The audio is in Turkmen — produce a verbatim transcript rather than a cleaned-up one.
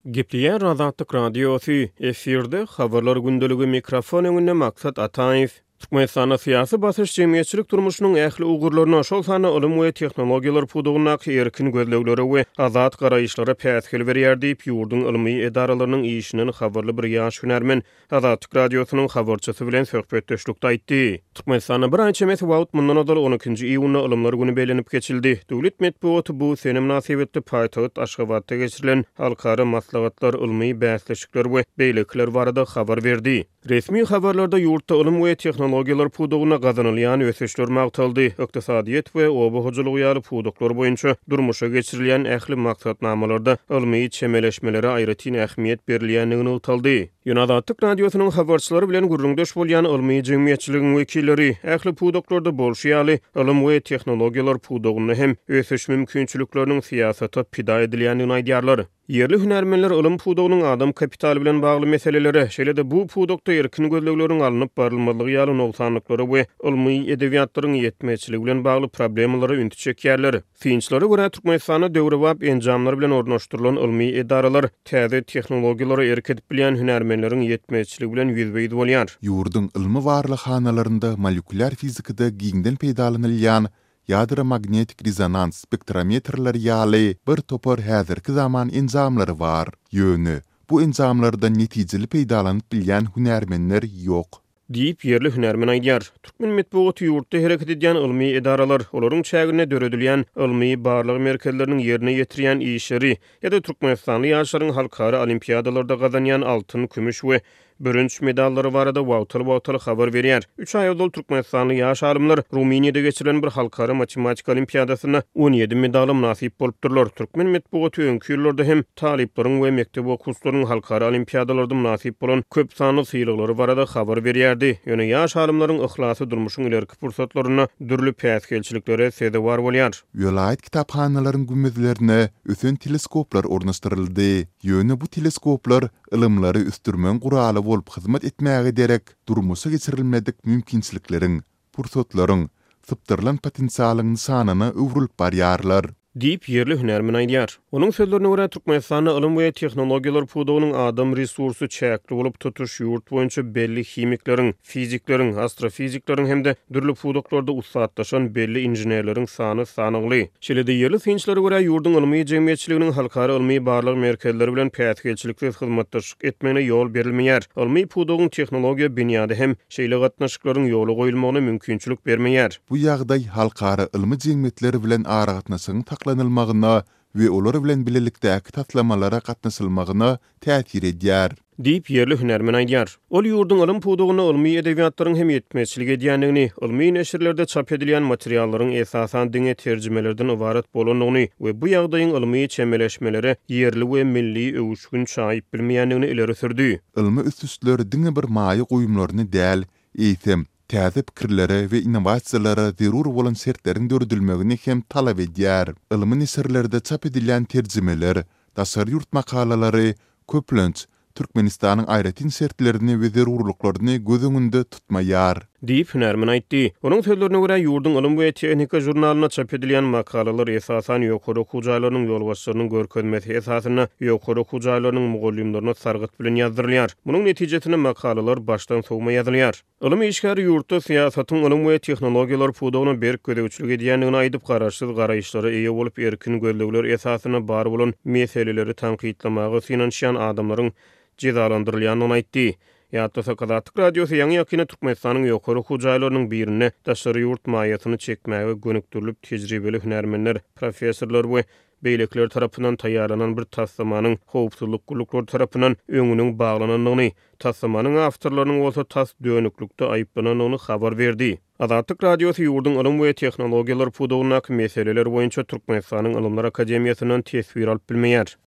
Gepleyen Azatlyk Radiosu efirde habarlar gündölügi mikrofon öňünde maksat Ataýew. Türkmenistanda syýasy basyş jemgyýetçilik durmuşynyň ähli ugurlaryna şol sany ulum we tehnologiýalar pudugyna erkin gözlegleri we azat garaýyşlara päsgel berýär diýip ýurdun ilmi edaralarynyň işiniň habarly bir ýaş hünärmen Azatlyk Radiosynyň habarçysy bilen söhbetdeşlikde aýtdy. Türkmenistanda bir ança mes wagt mundan odal on ikinji iýuny ulumlar güni belenip geçildi. Döwlet medeniýeti bu sene münasibetli paýtagat Aşgabatda geçirilen halkara maslahatlar, ilmi bäsleşikler we beýlekler barada habar berdi. Resmi habarlarda ýurtda ulum we tehnologiýalar pudugyna gazanylýan ösüşler magtaldy. Ykdysadyýet we obahyjylyk ýaly puduklar boýunça durmuşa geçirilýän ähli maksatnamalarda ilmi çemeleşmelere aýratyn ähmiýet berilýändigini utaldy. Azatlyk Radiosynyň habarçylary bilen gurrundaş bolýan ilmi jemgyýetçiligiň wekilleri ähli puduklarda bolşýaly ilm we tehnologiýalar pudugyny hem ösüş mümkinçilikleriniň syýasata pida edilýändigini aýdýarlar. Yerli hünärmenler ilm pudugynyň adam kapitaly bilen bagly meselelere, şeýle-de bu pudukda erkin gözlegleriň alınıp barylmalygy ýaly noksanlyklary we ilmi edebiýatlaryň ýetmeçiligi bilen bagly problemlary ünti çekýärler. Fiňçilere görä Türkmenistana döwrewap enjamlary bilen ornaşdyrylan ilmi edaralar täze tehnologiýalary erketip bilýän hünärmenleriň ýetmeçiligi bilen ýüzbeýdi bolýar. Ýurdun ilmi warlykhanalarynda molekulyar fizikada giňden peýdalanylýan ýadra magnetik rezonans spektrometrler ýaly bir topar häzirki zaman enzamlary bar. Ýöne bu enzamlardan netijeli peýdalanyp bilýän hünärmenler ýok diýip yerli hünärmen aýdýar. Türkmen medeniýeti ýurtda hereket edýän ilmi edaralar, olaryň çägine döredilýän ilmi barlyk merkezleriniň ýerine ýetirýän işleri ýa-da Türkmenistanly ýaşlaryň halkara olimpiadalarda gazanýan altyn, kümüş we bürünç medallary barada wagtly-wagtly habar berýär. üç aý ýolda Türkmenistanly ýaş alymlar Ruminiýede geçirilen bir halkara matematik olimpiadasyna on ýedi medal nasip bolupdyrlar. Türkmen medeniýeti öňkü ýyllarda hem talyplaryň we mektep okuwçylarynyň halkara olimpiadalarda nasip bolan köp sanly syýylyklary barada habar berýärdi. Ýöne ýaş alymlaryň ihlasy durmuşyň ilerki pursatlaryna dürli päsgelçiliklere sede bar bolýar. Vilayet kitaphanalarynyn gümmüzlerine ösen teleskoplar ornaşdyryldy. Ýöne bu teleskoplar ilmlary üstürmen guraly bolup hyzmat etmäge derek durmuşa geçirilmedik mümkinçilikleriň, pursatlaryň, sypdyrlan potensialyň sanyny öwrülip barýarlar diýip yerli hünärmen aýdýar. Onuň sözlerine görä Türkmenistanda ilm we tehnologiýalar pudugynyň adam resursy çäkli bolup tutuş ýurt boýunça belli himikleriň, fizikleriň, astrofizikleriň hemde dürli puduklarda ustatdaşan belli injenerleriň sany sanygly. Şeýle-de yerli fiňçilere görä ýurdun ilmi jemgyýetçiliginiň halkara ilmi barlyk merkezleri bilen päsgelçilikde hyzmatdaşlyk etmegine ýol berilmeýär. Ilmi pudugyň tehnologiýa binýady hem şeýle gatnaşyklaryň ýoly goýulmagyna mümkinçilik bermeýär. Bu ýagdaý halkara ilmi jemgyýetleri bilen aragatnasyň taklanylmagyna we olar bilen bilelikdäki taslamalara gatnaşylmagyna täsir edýär diýip yerli hünärmen aýdýar. Ol ýurdun ilm pudugyny ilmi edebiýatlaryň hem ýetmeçiligi edýändigini, ilmi neşirlerde çap edilýän materiallaryň esasan diňe terjimelerden ibaret bolanyny we bu ýagdaýyň ilmi çemeleşmelere yerli we milli öwüşgün çaýyp bilmeýändigini ileri sürdi. Ilmi üstüstleri diňe bir maýy goýumlaryny däl, eýsem täze pikirlere we innovasiýalara zerur bolan sertleriň döredilmegini hem talap edýär. Ilmi neşirlerde çap edilýän terjimeler, daşary ýurt makalalary köplenç Türkmenistanyň aýratyn sertlerini we zerurlyklaryny göz öňünde tutmaýar diýip hünärmen aýtdy. Onuň sözlerine görä ýurdun ilm we tehnika jurnalyna çap edilýän makalalar esasan ýokary okuw jaýlarynyň ýolbaşçylarynyň görkezmesi esasyna ýokary okuw jaýlarynyň mugallimlerine sargyt bilen ýazdyrylýar. Munyň netijesinde makalalar başdan sowma ýazylýar. Ilm işgäri ýurtda syýasatyň ilm we tehnologiýalar pudugyna berk gödäwçilik edýändigini aýdyp garaşsyz garaýyşlara eýe bolup erkin gözlegler esasyna bar bolan meseleleri tanqidlamagy synanşýan adamlaryň cezalandyrylýanyny aýtdy. Ýa-da Azatlyk Radiosy ýa-ni ýakina Türkmenistanyň ýokary okuw jaýlarynyň birine daşary ýurt maýatyny çekmäge gönükdirilip tejribeli hünärmenler, professorlar we beýlekler tarapyndan taýýarlanan bir taslamanyň howpsuzlyk guluklar tarapyndan öňüniň baglanandygyny, taslamanyň awtorlarynyň bolsa tas dönüklükde aýyplananyny habar berdi. Azatlyk Radiosy ýurdun ilm we tehnologiýalar pudugyna meseleler boýunça Türkmenistanyň Ilmlar Akademiýasynyň tesbir alyp bilmeýär.